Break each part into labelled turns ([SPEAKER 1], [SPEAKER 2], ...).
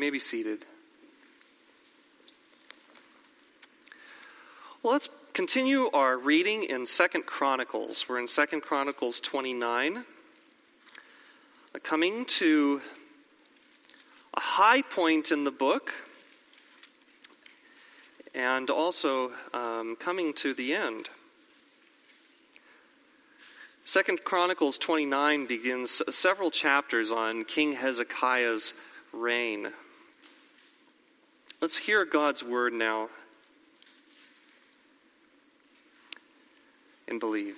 [SPEAKER 1] may be seated. Well, let's continue our reading in 2 Chronicles. We're in 2 Chronicles 29, coming to a high point in the book, and also coming to the end. 2 Chronicles 29 begins several chapters on King Hezekiah's reign. Let's hear God's word now and believe.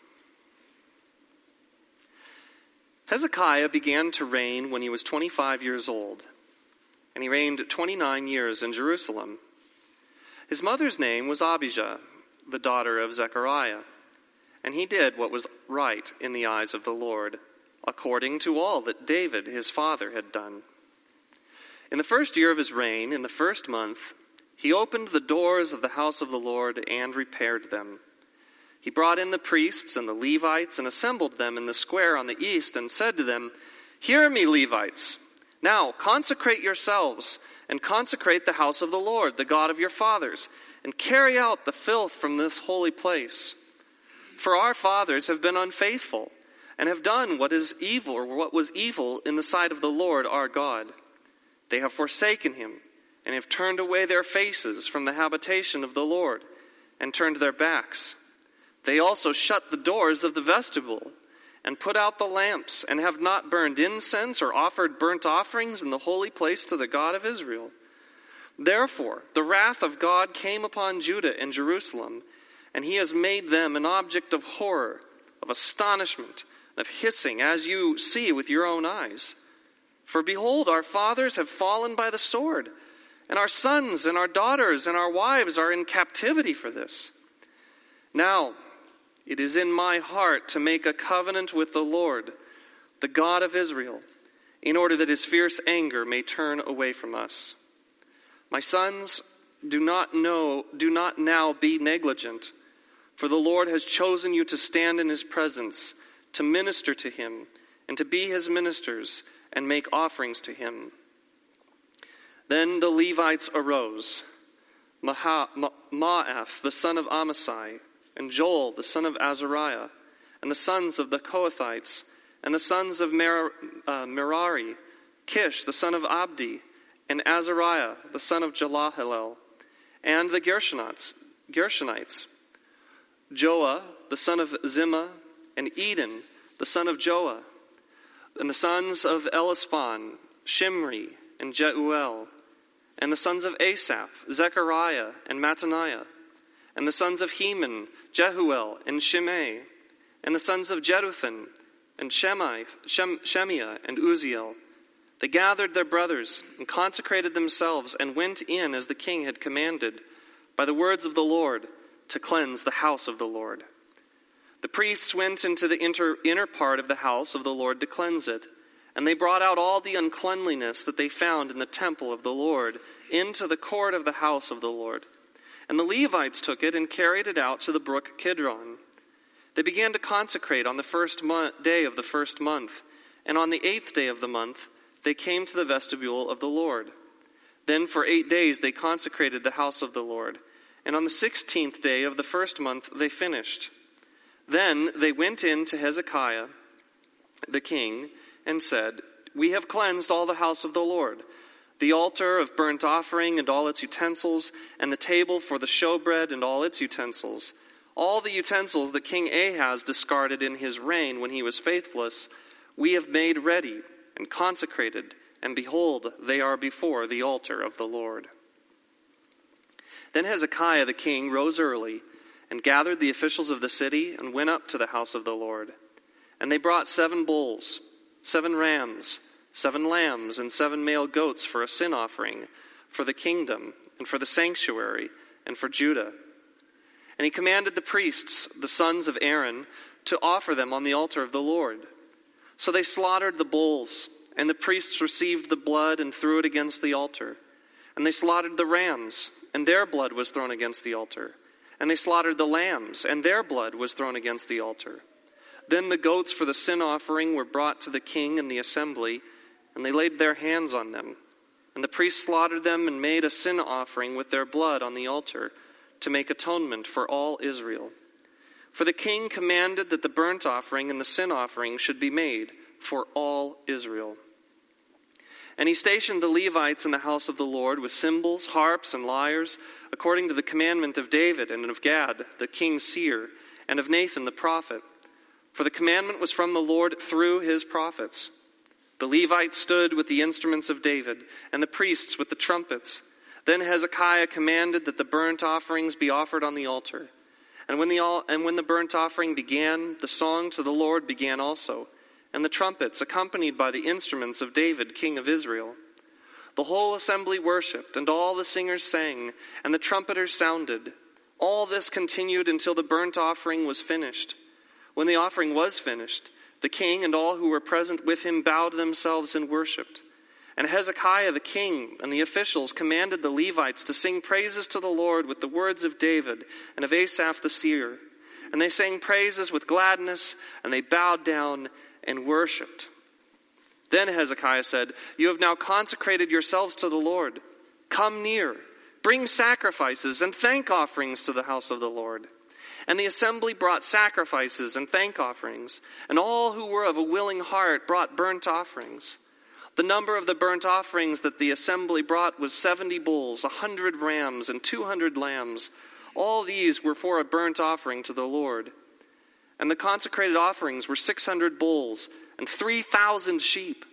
[SPEAKER 1] Hezekiah began to reign when he was 25 years old, and he reigned 29 years in Jerusalem. His mother's name was Abijah, the daughter of Zechariah, and he did what was right in the eyes of the Lord, according to all that David his father had done. In the first year of his reign, in the first month, he opened the doors of the house of the Lord and repaired them. He brought in the priests and the Levites and assembled them in the square on the east and said to them, "Hear me, Levites. Now consecrate yourselves and consecrate the house of the Lord, the God of your fathers, and carry out the filth from this holy place. For our fathers have been unfaithful and have done what is evil, or what was evil in the sight of the Lord our God. They have forsaken him and have turned away their faces from the habitation of the Lord and turned their backs. They also shut the doors of the vestibule and put out the lamps and have not burned incense or offered burnt offerings in the holy place to the God of Israel. Therefore, the wrath of God came upon Judah and Jerusalem, and he has made them an object of horror, of astonishment, of hissing, as you see with your own eyes. For behold, our fathers have fallen by the sword, and our sons and our daughters and our wives are in captivity for this. Now, it is in my heart to make a covenant with the Lord, the God of Israel, in order that his fierce anger may turn away from us. My sons, do not now be negligent, for the Lord has chosen you to stand in his presence, to minister to him, and to be his ministers, and make offerings to him." Then the Levites arose, Maath, the son of Amasai, and Joel, the son of Azariah, and the sons of the Kohathites, and the sons of Merari, Kish, the son of Abdi, and Azariah, the son of Jalahilel, and the Gershonites, Joah, the son of Zimmah, and Eden, the son of Joah, and the sons of Elispan, Shimri, and Jeuel, and the sons of Asaph, Zechariah, and Mattaniah, and the sons of Heman, Jehuel, and Shimei, and the sons of Jeduthun, and Shemiah, and Uziel. They gathered their brothers, and consecrated themselves, and went in as the king had commanded, by the words of the Lord, to cleanse the house of the Lord. The priests went into the inner part of the house of the Lord to cleanse it, and they brought out all the uncleanliness that they found in the temple of the Lord into the court of the house of the Lord. And the Levites took it and carried it out to the brook Kidron. They began to consecrate on the first day of the first month, and on the 8th day of the month they came to the vestibule of the Lord. Then for 8 days they consecrated the house of the Lord, and on the 16th day of the first month they finished. Then they went in to Hezekiah the king and said, "We have cleansed all the house of the Lord, the altar of burnt offering and all its utensils, and the table for the showbread and all its utensils. All the utensils that King Ahaz discarded in his reign when he was faithless, we have made ready and consecrated, and behold, they are before the altar of the Lord." Then Hezekiah the king rose early and gathered the officials of the city and went up to the house of the Lord. And they brought 7 bulls, 7 rams, 7 lambs, and 7 male goats for a sin offering, for the kingdom, and for the sanctuary, and for Judah. And he commanded the priests, the sons of Aaron, to offer them on the altar of the Lord. So they slaughtered the bulls, and the priests received the blood and threw it against the altar. And they slaughtered the rams, and their blood was thrown against the altar. And they slaughtered the lambs, and their blood was thrown against the altar. Then the goats for the sin offering were brought to the king and the assembly, and they laid their hands on them. And the priests slaughtered them and made a sin offering with their blood on the altar to make atonement for all Israel. For the king commanded that the burnt offering and the sin offering should be made for all Israel. And he stationed the Levites in the house of the Lord with cymbals, harps, and lyres, according to the commandment of David and of Gad, the king's seer, and of Nathan the prophet. For the commandment was from the Lord through his prophets. The Levites stood with the instruments of David, and the priests with the trumpets. Then Hezekiah commanded that the burnt offerings be offered on the altar. And when the burnt offering began, the song to the Lord began also, and the trumpets accompanied by the instruments of David, king of Israel. The whole assembly worshipped, and all the singers sang, and the trumpeters sounded. All this continued until the burnt offering was finished. When the offering was finished, the king and all who were present with him bowed themselves and worshipped. And Hezekiah the king and the officials commanded the Levites to sing praises to the Lord with the words of David and of Asaph the seer. And they sang praises with gladness, and they bowed down and worshipped. Then Hezekiah said, "You have now consecrated yourselves to the Lord. Come near, bring sacrifices and thank offerings to the house of the Lord." And the assembly brought sacrifices and thank offerings, and all who were of a willing heart brought burnt offerings. The number of the burnt offerings that the assembly brought was 70 bulls, 100 rams, and 200 lambs. All these were for a burnt offering to the Lord. And the consecrated offerings were 600 bulls and 3,000 sheep.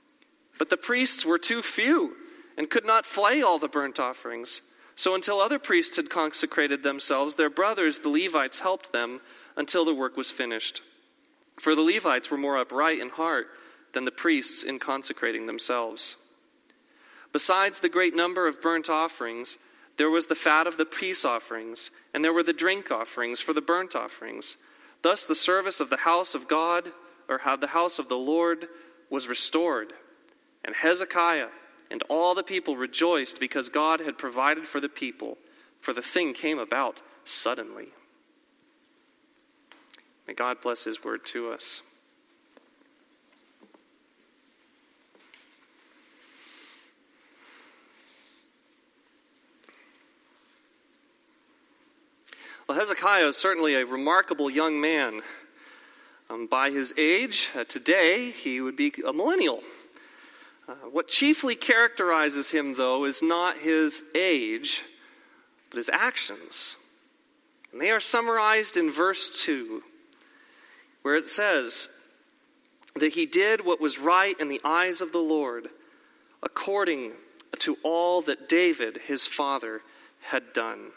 [SPEAKER 1] But the priests were too few and could not flay all the burnt offerings. So until other priests had consecrated themselves, their brothers, the Levites, helped them until the work was finished. For the Levites were more upright in heart than the priests in consecrating themselves. Besides the great number of burnt offerings, there was the fat of the peace offerings, and there were the drink offerings for the burnt offerings. Thus the service of the house of God, or the house of the Lord, was restored. And Hezekiah and all the people rejoiced because God had provided for the people, for the thing came about suddenly. May God bless his word to us. Well, Hezekiah is certainly a remarkable young man. By his age, today, he would be a millennial. What chiefly characterizes him, though, is not his age, but his actions. And they are summarized in verse 2, where it says that he did what was right in the eyes of the Lord, according to all that David, his father, had done.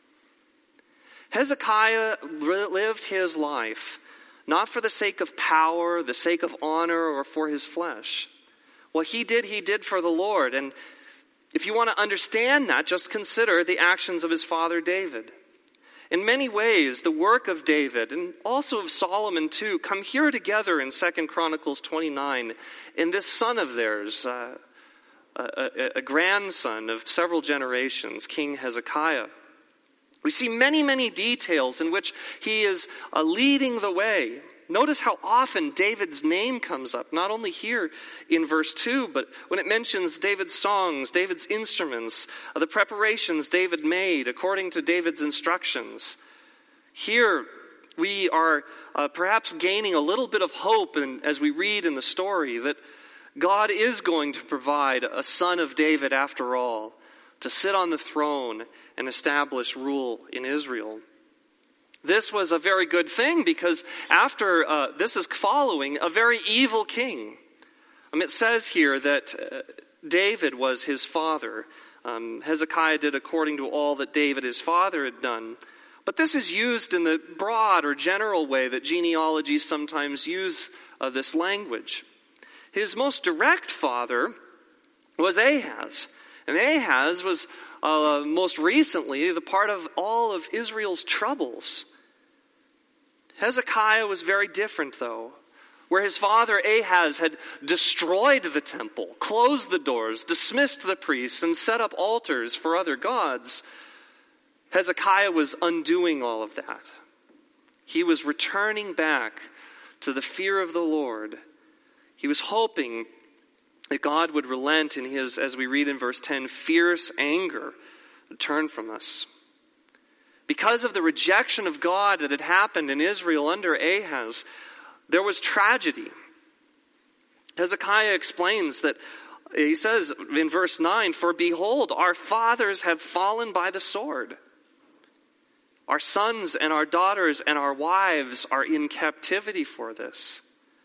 [SPEAKER 1] Hezekiah lived his life not for the sake of power, the sake of honor, or for his flesh. What he did for the Lord. And if you want to understand that, just consider the actions of his father David. In many ways, the work of David, and also of Solomon too, come here together in 2 Chronicles 29, in this son of theirs, a grandson of several generations, King Hezekiah. We see many, many details in which he is leading the way. Notice how often David's name comes up, not only here in verse 2, but when it mentions David's songs, David's instruments, the preparations David made according to David's instructions. Here we are perhaps gaining a little bit of hope as we read in the story that God is going to provide a son of David after all, to sit on the throne and establish rule in Israel. This was a very good thing because this is following a very evil king. It says here that David was his father. Hezekiah did according to all that David his father had done. But this is used in the broad or general way that genealogies sometimes use this language. His most direct father was Ahaz. And Ahaz was most recently the part of all of Israel's troubles. Hezekiah was very different, though. Where his father Ahaz had destroyed the temple, closed the doors, dismissed the priests, and set up altars for other gods, Hezekiah was undoing all of that. He was returning back to the fear of the Lord. He was hoping that God would relent in his, as we read in verse 10, fierce anger would turn from us. Because of the rejection of God that had happened in Israel under Ahaz, there was tragedy. Hezekiah explains that, he says in verse 9, "For behold, our fathers have fallen by the sword. Our sons and our daughters and our wives are in captivity for this."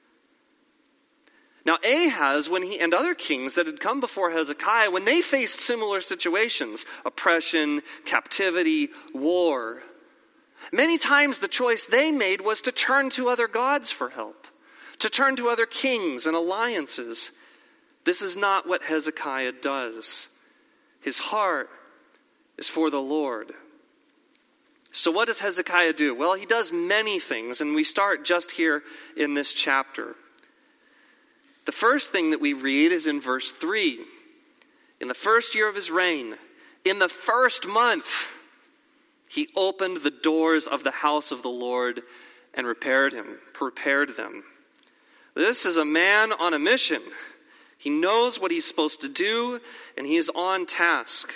[SPEAKER 1] Now Ahaz, and other kings that had come before Hezekiah, when they faced similar situations, oppression, captivity, war, many times the choice they made was to turn to other gods for help, to turn to other kings and alliances. This is not what Hezekiah does. His heart is for the Lord. So what does Hezekiah do? Well, he does many things, and we start just here in this chapter. The first thing that we read is in verse 3. In the first year of his reign, in the first month, he opened the doors of the house of the Lord and prepared them. This is a man on a mission. He knows what he's supposed to do, and he is on task.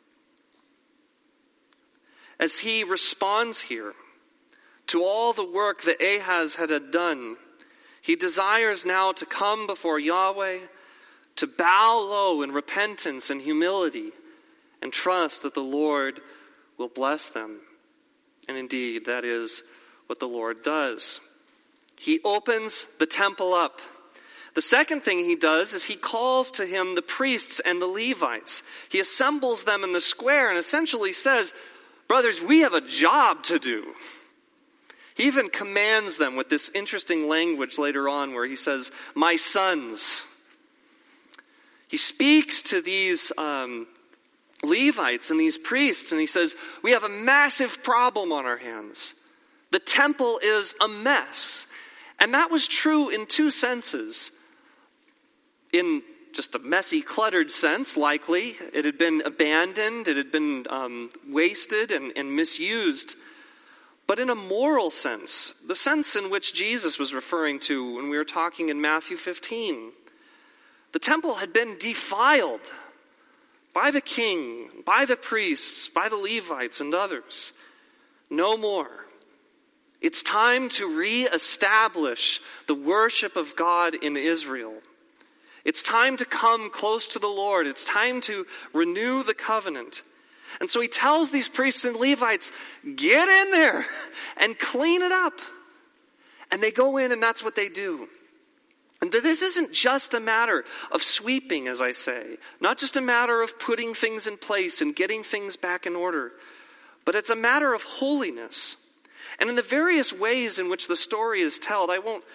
[SPEAKER 1] As he responds here to all the work that Ahaz had done, he desires now to come before Yahweh, to bow low in repentance and humility, and trust that the Lord will bless them. And indeed, that is what the Lord does. He opens the temple up. The second thing he does is he calls to him the priests and the Levites. He assembles them in the square and essentially says, "Brothers, we have a job to do." He even commands them with this interesting language later on where he says, "My sons." He speaks to these Levites and these priests and he says, "We have a massive problem on our hands. The temple is a mess." And that was true in two senses. In just a messy, cluttered sense, likely. It had been abandoned, it had been wasted and misused. But in a moral sense, the sense in which Jesus was referring to when we were talking in Matthew 15, the temple had been defiled by the king, by the priests, by the Levites and others. No more. It's time to reestablish the worship of God in Israel. It's time to come close to the Lord. It's time to renew the covenant. And so he tells these priests and Levites, get in there and clean it up. And they go in and that's what they do. And this isn't just a matter of sweeping, as I say. Not just a matter of putting things in place and getting things back in order. But it's a matter of holiness. And in the various ways in which the story is told, I won't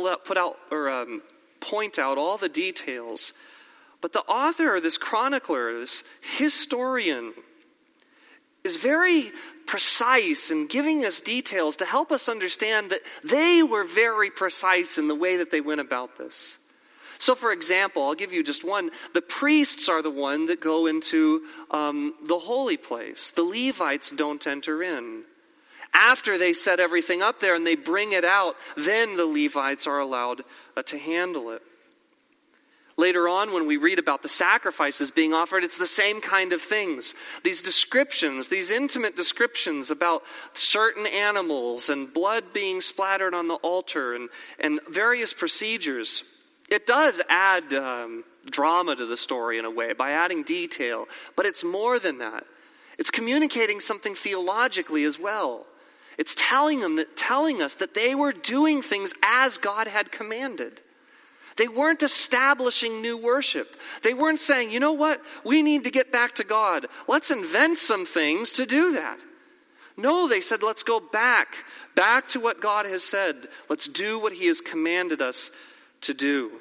[SPEAKER 1] point out all the details. But the author, this chronicler, this historian, is very precise in giving us details to help us understand that they were very precise in the way that they went about this. So for example, I'll give you just one. The priests are the one that go into the holy place. The Levites don't enter in. After they set everything up there and they bring it out, then the Levites are allowed to handle it. Later on, when we read about the sacrifices being offered, it's the same kind of things. These descriptions, these intimate descriptions about certain animals and blood being splattered on the altar and various procedures. It does add drama to the story in a way by adding detail, but it's more than that. It's communicating something theologically as well. It's telling us that they were doing things as God had commanded. They weren't establishing new worship. They weren't saying, you know what, we need to get back to God. Let's invent some things to do that. No, they said, let's go back to what God has said. Let's do what he has commanded us to do.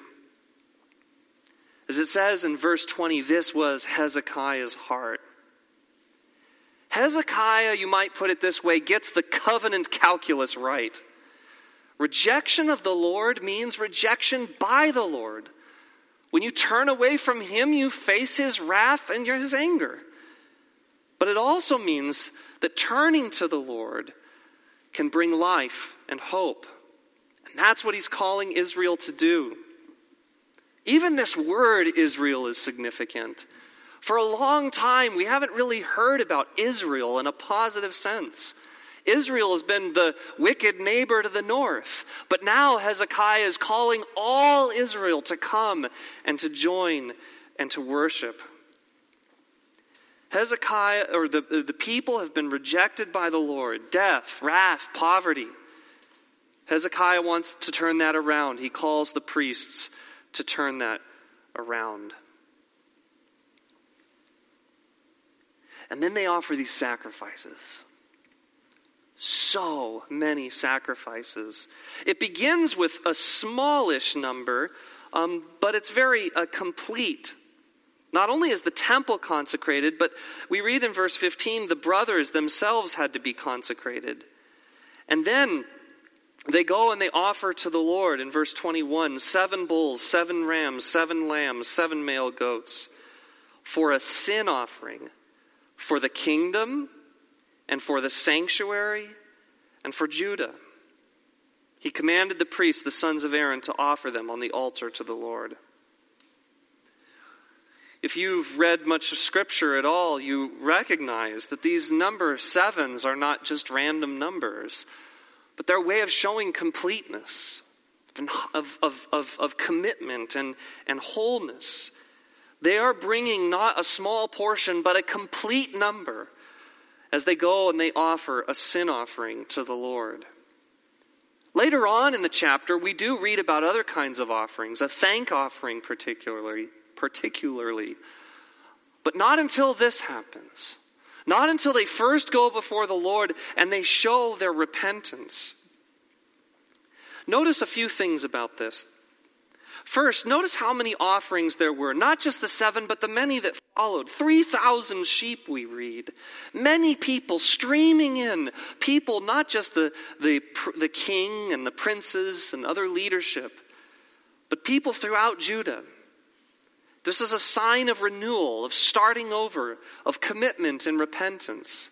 [SPEAKER 1] As it says in verse 20, this was Hezekiah's heart. Hezekiah, you might put it this way, gets the covenant calculus right. Rejection of the Lord means rejection by the Lord. When you turn away from him, you face his wrath and his anger. But it also means that turning to the Lord can bring life and hope. And that's what he's calling Israel to do. Even this word Israel is significant. For a long time, we haven't really heard about Israel in a positive sense. Israel has been the wicked neighbor to the north. But now Hezekiah is calling all Israel to come and to join and to worship. Hezekiah, or the people have been rejected by the Lord. Death, wrath, poverty. Hezekiah wants to turn that around. He calls the priests to turn that around. And then they offer these sacrifices. So many sacrifices. It begins with a smallish number, but it's very complete. Not only is the temple consecrated, but we read in verse 15, the brothers themselves had to be consecrated. And then they go and they offer to the Lord in verse 21, 7 bulls, 7 rams, 7 lambs, 7 male goats for a sin offering, for the kingdom and for the sanctuary and for Judah. He commanded the priests, the sons of Aaron, to offer them on the altar to the Lord. If you've read much of Scripture at all, you recognize that these number 7s are not just random numbers, but they're a way of showing completeness, of commitment and wholeness. They are bringing not a small portion, but a complete number as they go and they offer a sin offering to the Lord. Later on in the chapter, we do read about other kinds of offerings, a thank offering particularly, but not until this happens. Not until they first go before the Lord and they show their repentance. Notice a few things about this. First, notice how many offerings there were. Not just the 7, but the many that followed. 3,000 sheep, we read. Many people streaming in. People, not just the king and the princes and other leadership, but people throughout Judah. This is a sign of renewal, of starting over, of commitment and repentance.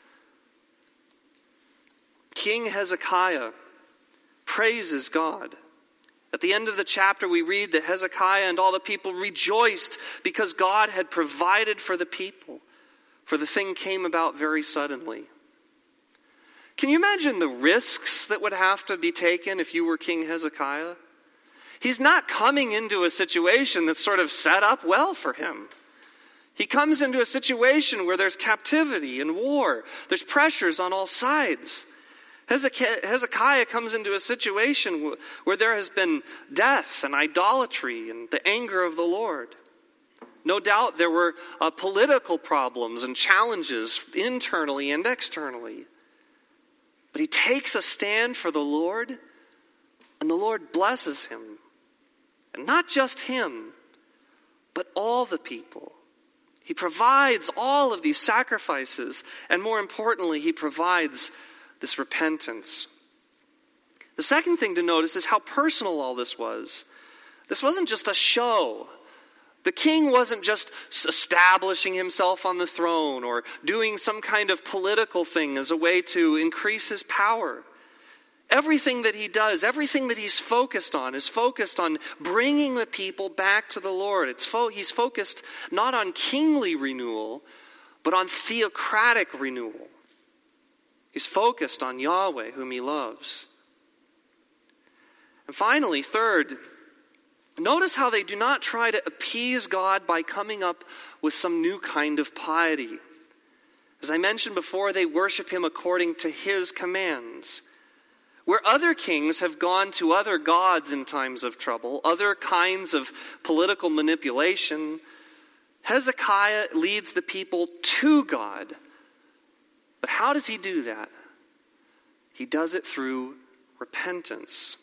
[SPEAKER 1] King Hezekiah praises God. At the end of the chapter, we read that Hezekiah and all the people rejoiced because God had provided for the people, for the thing came about very suddenly. Can you imagine the risks that would have to be taken if you were King Hezekiah? He's not coming into a situation that's sort of set up well for him. He comes into a situation where there's captivity and war. There's pressures on all sides. Hezekiah comes into a situation where there has been death and idolatry and the anger of the Lord. No doubt there were political problems and challenges internally and externally. But he takes a stand for the Lord, and the Lord blesses him. And not just him, but all the people. He provides all of these sacrifices, and more importantly, he provides this repentance. The second thing to notice is how personal all this was. This wasn't just a show. The king wasn't just establishing himself on the throne or doing some kind of political thing as a way to increase his power. Everything that he does, everything that he's focused on is focused on bringing the people back to the Lord. He's focused not on kingly renewal, but on theocratic renewal. He's focused on Yahweh, whom he loves. And finally, third, notice how they do not try to appease God by coming up with some new kind of piety. As I mentioned before, they worship him according to his commands. Where other kings have gone to other gods in times of trouble, other kinds of political manipulation, Hezekiah leads the people to God. But how does he do that? He does it through repentance.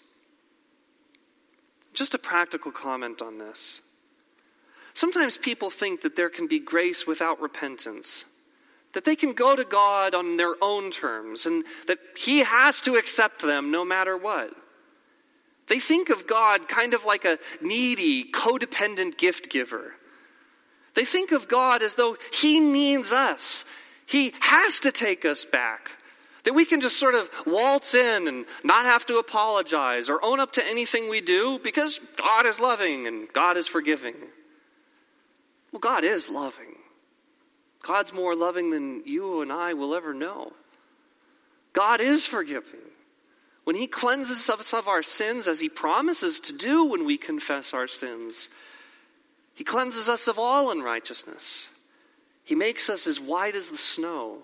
[SPEAKER 1] Just a practical comment on this. Sometimes people think that there can be grace without repentance. That they can go to God on their own terms and that he has to accept them no matter what. They think of God kind of like a needy, codependent gift giver. They think of God as though he needs us. He has to take us back. That we can just sort of waltz in and not have to apologize or own up to anything we do because God is loving and God is forgiving. Well, God is loving. God's more loving than you and I will ever know. God is forgiving. When he cleanses us of our sins, as he promises to do when we confess our sins, he cleanses us of all unrighteousness. He makes us as white as the snow.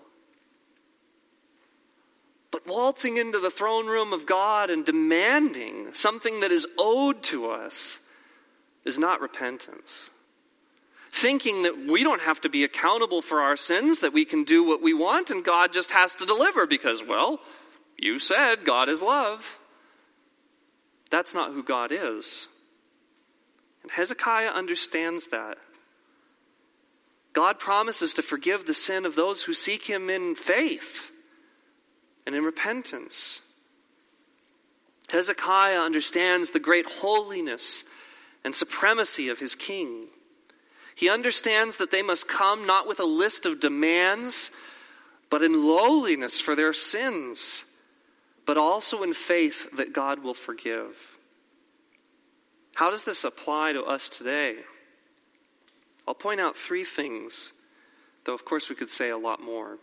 [SPEAKER 1] But waltzing into the throne room of God and demanding something that is owed to us is not repentance. Thinking that we don't have to be accountable for our sins, that we can do what we want and God just has to deliver because, well, you said God is love. That's not who God is. And Hezekiah understands that. God promises to forgive the sin of those who seek him in faith and in repentance. Hezekiah understands the great holiness and supremacy of his king. He understands that they must come not with a list of demands, but in lowliness for their sins, but also in faith that God will forgive. How does this apply to us today? I'll point out 3 things, though of course we could say a lot more.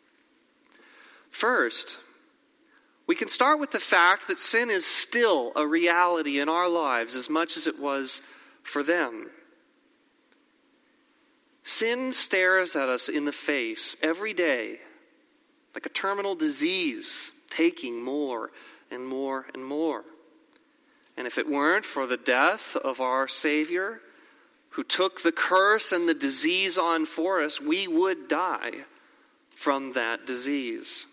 [SPEAKER 1] First, we can start with the fact that sin is still a reality in our lives as much as it was for them. Sin stares at us in the face every day like a terminal disease, taking more and more and more. And if it weren't for the death of our Savior, who took the curse and the disease on for us, we would die from that disease.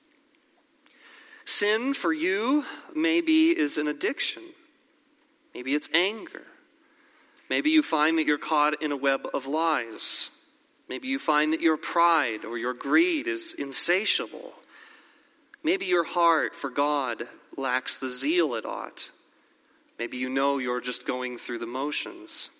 [SPEAKER 1] Sin for you maybe is an addiction. Maybe it's anger. Maybe you find that you're caught in a web of lies. Maybe you find that your pride or your greed is insatiable. Maybe your heart for God lacks the zeal it ought. Maybe you know you're just going through the motions.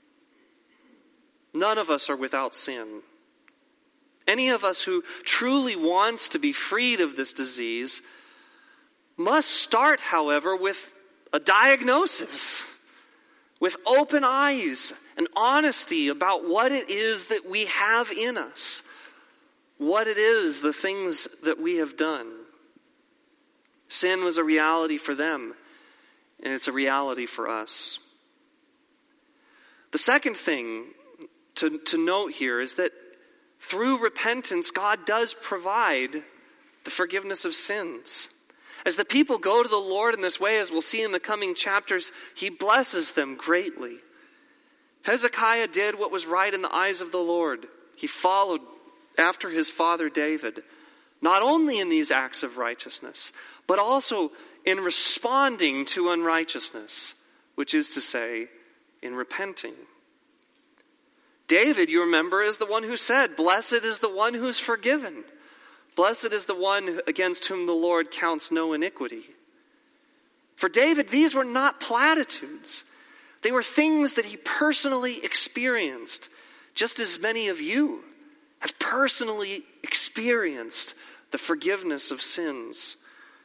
[SPEAKER 1] None of us are without sin. Any of us who truly wants to be freed of this disease must start, however, with a diagnosis, with open eyes and honesty about what it is that we have in us, what it is, the things that we have done. Sin was a reality for them, and it's a reality for us. The second thing to note here is that through repentance, God does provide the forgiveness of sins. As the people go to the Lord in this way, as we'll see in the coming chapters, he blesses them greatly. Hezekiah did what was right in the eyes of the Lord. He followed after his father David, not only in these acts of righteousness, but also in responding to unrighteousness, which is to say, in repenting. David, you remember, is the one who said, "Blessed is the one who's forgiven. Blessed is the one against whom the Lord counts no iniquity." For David, these were not platitudes. They were things that he personally experienced, just as many of you have personally experienced the forgiveness of sins.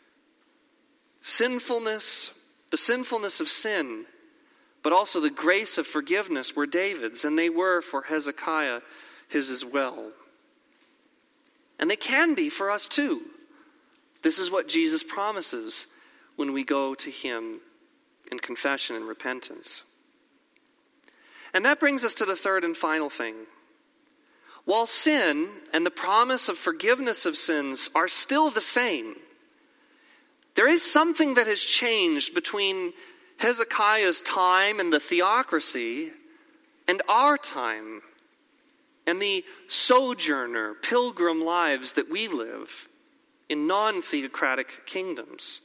[SPEAKER 1] Sinfulness, the sinfulness of sin, but also the grace of forgiveness were David's, and they were for Hezekiah his as well. And they can be for us too. This is what Jesus promises when we go to him in confession and repentance. And that brings us to the third and final thing. While sin and the promise of forgiveness of sins are still the same, there is something that has changed between Hezekiah's time and the theocracy and our time and the sojourner, pilgrim lives that we live in non-theocratic kingdoms.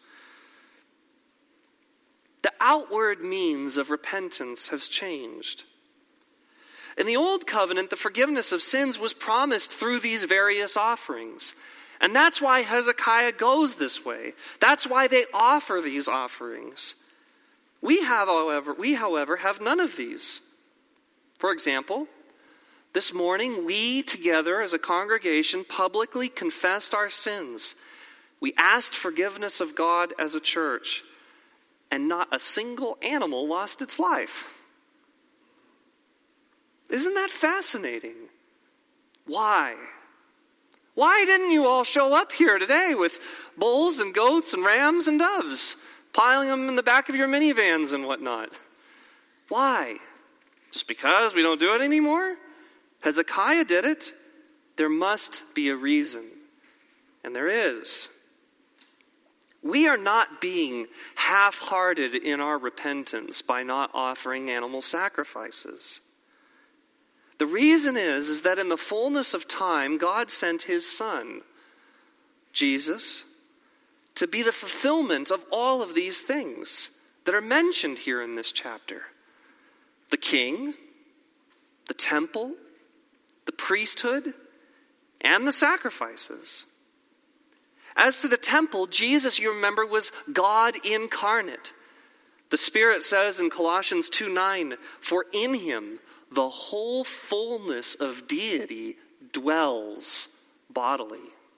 [SPEAKER 1] The outward means of repentance has changed. In the Old Covenant, the forgiveness of sins was promised through these various offerings. And that's why Hezekiah goes this way. That's why they offer these offerings. We, however, have none of these. For example, this morning we together as a congregation publicly confessed our sins We asked forgiveness of God as a church, and not a single animal lost its life. Isn't that fascinating? Why? Why didn't you all show up here today with bulls and goats and rams and doves, piling them in the back of your minivans and whatnot? Why? Just because we don't do it anymore? Hezekiah did it. There must be a reason. And there is. We are not being half-hearted in our repentance by not offering animal sacrifices. The reason is that in the fullness of time, God sent his Son, Jesus, to be the fulfillment of all of these things that are mentioned here in this chapter. The king, the temple, the priesthood, and the sacrifices. As to the temple, Jesus, you remember, was God incarnate. The Spirit says in Colossians 2:9, "For in him the whole fullness of deity dwells bodily."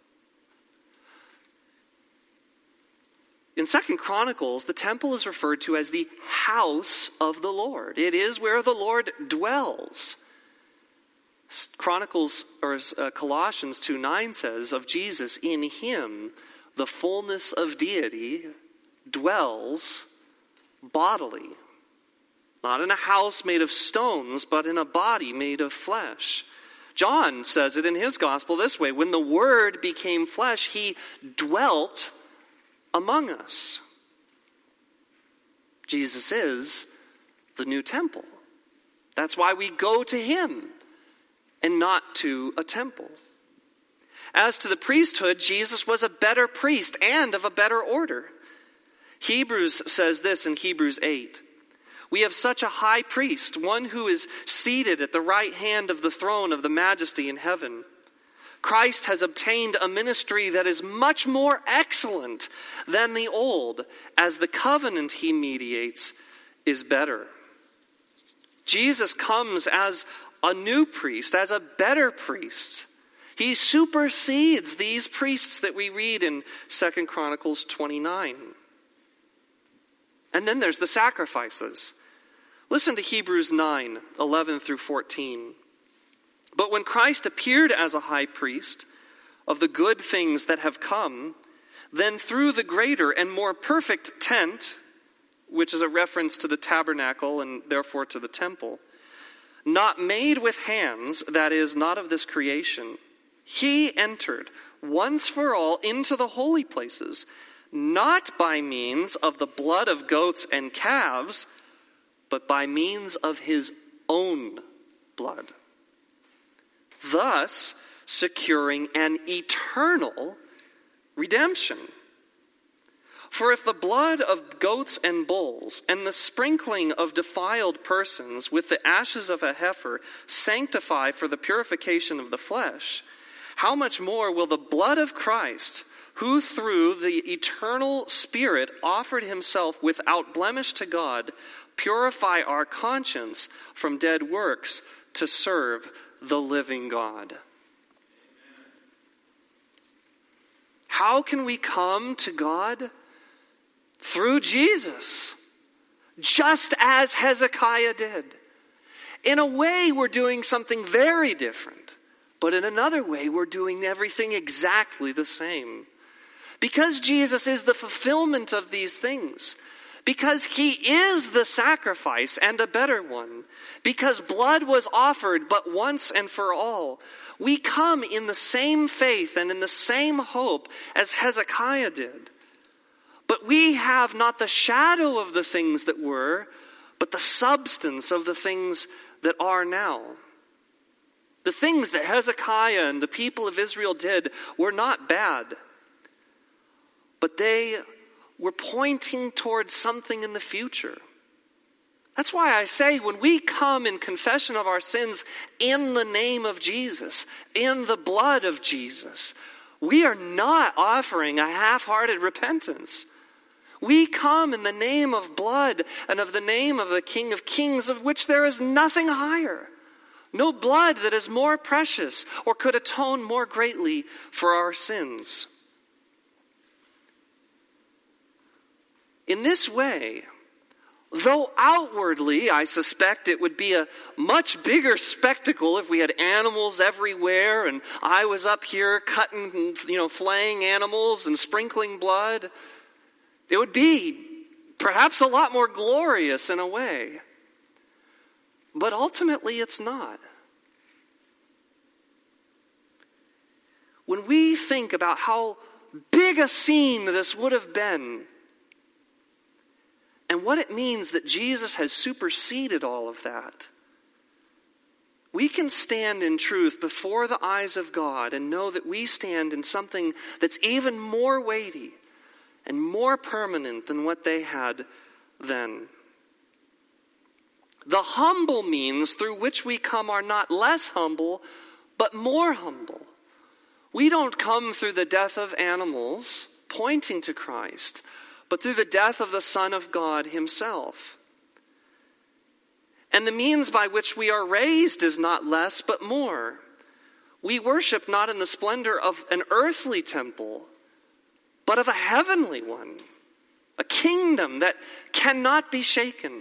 [SPEAKER 1] In 2 Chronicles, the temple is referred to as the house of the Lord. It is where the Lord dwells. Colossians 2:9 says of Jesus, "In him the fullness of deity dwells bodily." Not in a house made of stones, but in a body made of flesh. John says it in his gospel this way: when the Word became flesh, he dwelt among us. Jesus is the new temple. That's why we go to him and not to a temple. As to the priesthood, Jesus was a better priest and of a better order. Hebrews says this in Hebrews 8. "We have such a high priest, one who is seated at the right hand of the throne of the majesty in heaven. Christ has obtained a ministry that is much more excellent than the old, as the covenant he mediates is better." Jesus comes as a new priest, as a better priest. He supersedes these priests that we read in 2 Chronicles 29. And then there's the sacrifices. Listen to Hebrews 9:11 through 14. "But when Christ appeared as a high priest of the good things that have come, then through the greater and more perfect tent," which is a reference to the tabernacle and therefore to the temple, "not made with hands, that is, not of this creation, he entered once for all into the holy places, not by means of the blood of goats and calves, but by means of his own blood, thus securing an eternal redemption. For if the blood of goats and bulls and the sprinkling of defiled persons with the ashes of a heifer sanctify for the purification of the flesh, how much more will the blood of Christ, who through the eternal Spirit offered himself without blemish to God, purify our conscience from dead works to serve the living God?" How can we come to God? Through Jesus, just as Hezekiah did. In a way, we're doing something very different, but in another way, we're doing everything exactly the same. Because Jesus is the fulfillment of these things, because he is the sacrifice and a better one, because blood was offered but once and for all, we come in the same faith and in the same hope as Hezekiah did. But we have not the shadow of the things that were, but the substance of the things that are now. The things that Hezekiah and the people of Israel did were not bad, but they were pointing towards something in the future. That's why I say when we come in confession of our sins in the name of Jesus, in the blood of Jesus, we are not offering a half-hearted repentance. We come in the name of blood and of the name of the King of Kings, of which there is nothing higher. No blood that is more precious or could atone more greatly for our sins. In this way, though outwardly I suspect it would be a much bigger spectacle if we had animals everywhere and I was up here cutting, flaying animals and sprinkling blood, it would be perhaps a lot more glorious in a way. But ultimately it's not. When we think about how big a scene this would have been, and what it means that Jesus has superseded all of that, we can stand in truth before the eyes of God and know that we stand in something that's even more weighty and more permanent than what they had then. The humble means through which we come are not less humble, but more humble. We don't come through the death of animals, pointing to Christ, but through the death of the Son of God himself. And the means by which we are raised is not less, but more. We worship not in the splendor of an earthly temple, but of a heavenly one, a kingdom that cannot be shaken.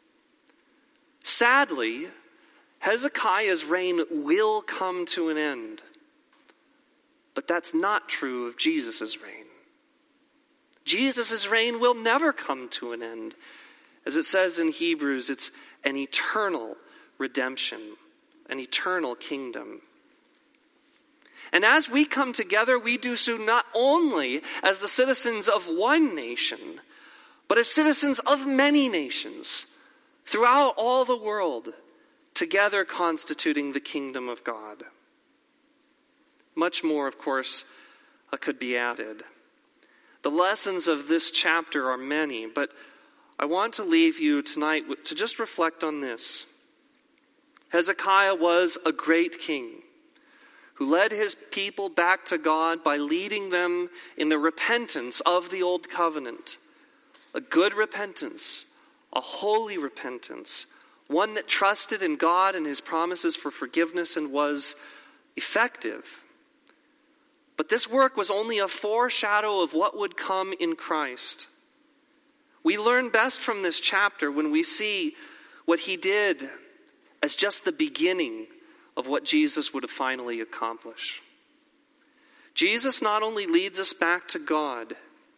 [SPEAKER 1] Sadly, Hezekiah's reign will come to an end. But that's not true of Jesus' reign. Jesus' reign will never come to an end. As it says in Hebrews, it's an eternal redemption, an eternal kingdom. And as we come together, we do so not only as the citizens of one nation, but as citizens of many nations throughout all the world, together constituting the kingdom of God. Much more, of course, could be added. The lessons of this chapter are many, but I want to leave you tonight to just reflect on this. Hezekiah was a great king who led his people back to God by leading them in the repentance of the old covenant. A good repentance, a holy repentance, one that trusted in God and his promises for forgiveness and was effective. But this work was only a foreshadow of what would come in Christ. We learn best from this chapter when we see what he did as just the beginning of what Jesus would have finally accomplished. Jesus not only leads us back to God,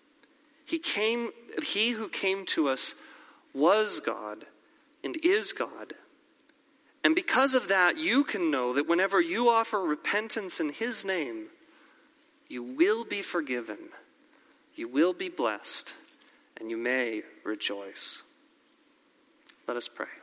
[SPEAKER 1] he who came to us was God and is God. And because of that, you can know that whenever you offer repentance in his name, you will be forgiven, you will be blessed, and you may rejoice. Let us pray.